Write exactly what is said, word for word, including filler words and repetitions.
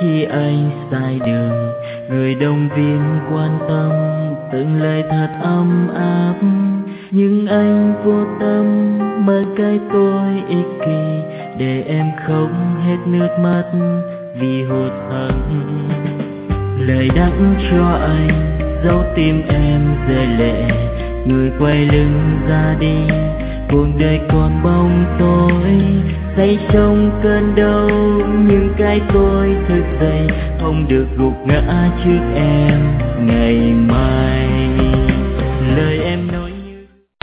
khi anh sai đường, người động viên quan tâm, từng lời thật ấm áp. Nhưng anh vô tâm bởi cái tôi ích kỷ, để em khóc hết nước mắt vì hụt hẫng. Lời đắng cho anh dấu tim em rơi lệ, người quay lưng ra đi, cuộc đời còn bóng tối. Say trong cơn đau nhưng cái tôi thức dậy, không được gục ngã trước em ngày mai. Lời em